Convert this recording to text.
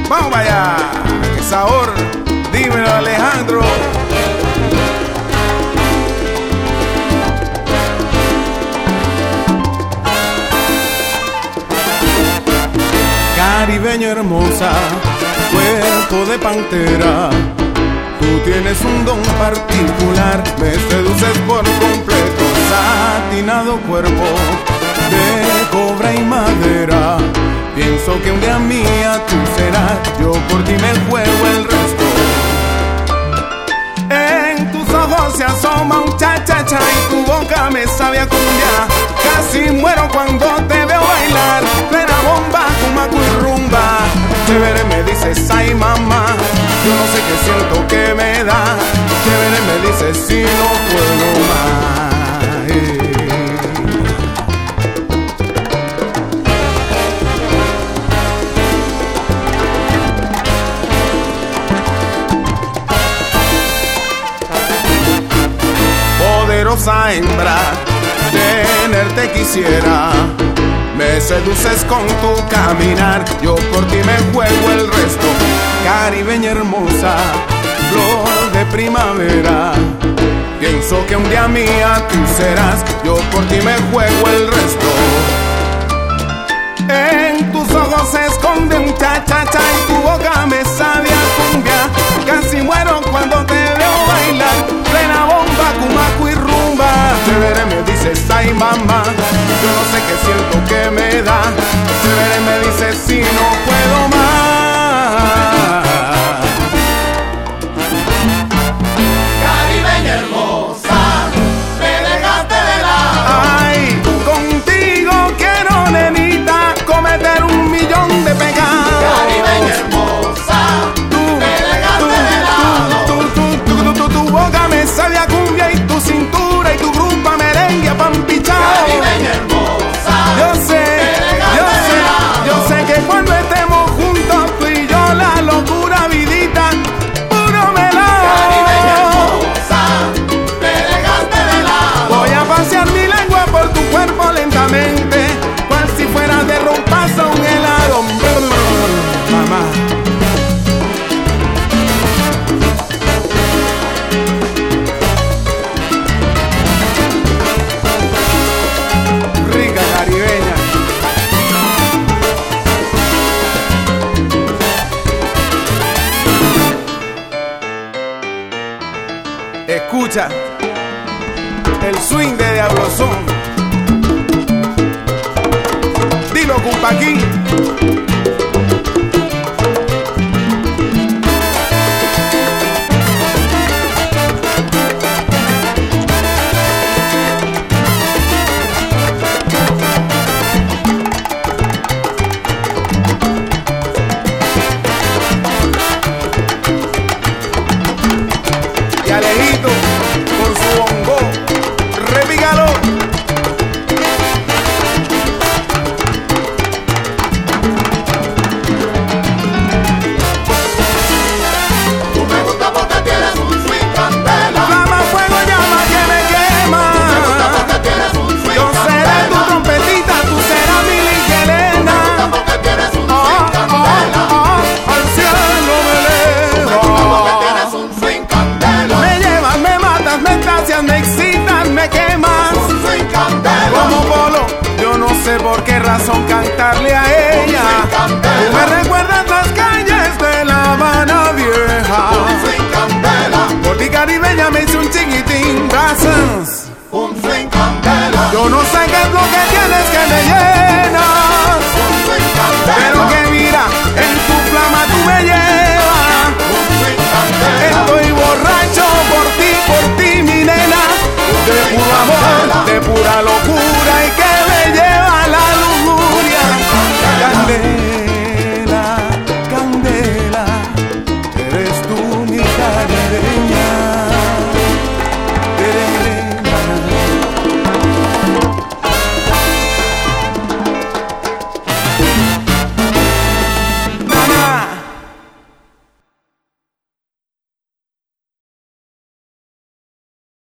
Vamos para allá, qué sabor. Dímelo, Alejandro. Caribeña hermosa, cuerpo de pantera, tú tienes un don particular, me seduces por completo, satinado cuerpo de cobre y madera. Pienso que un día mía tú serás, yo por ti me juego el resto. En tus ojos se asoma un cha-cha-cha y tu boca me sabe a cumbia. Casi muero cuando te veo bailar, plena bomba, cumaco y rumba. Chévere me dices, ay mamá, yo no sé qué siento que me da. Chévere me dices, si no puedo más. Poderosa hembra, tenerte quisiera. Me seduces con tu caminar, yo por ti me juego el resto. Caribeña hermosa, flor de primavera. Pienso que un día mía tú serás, yo por ti me juego el resto. En tus ojos se esconde un cha-cha-cha y tu boca me sabe a cumbia. Casi muero cuando te veo bailar, plena bomba, cumaco y rumba. Chévere me dices, ay mamá, yo no sé qué siento que me da. Chévere me dices, si no puedo más. Caribeña hermosa, me dejaste de lado. Ay, contigo quiero, nenita, cometer 1.000.000 de pecados. Caribeña hermosa, me dejaste de lado. Tu boca me sabe a cumbia y tu cintura y tu rumba merengue a pan pichao. Caribeña hermosa, Yo sé que cuando estemos juntos tú y yo la locura vidita, puro melao. Caribeña hermosa, me dejaste de lado. Voy a pasear mi lengua por tu cuerpo lentamente, cual si fuera de rompazo un helado. Mamá. Rica caribeña. Escucha el swing de Diablozón. Dilo, Cumpaquín.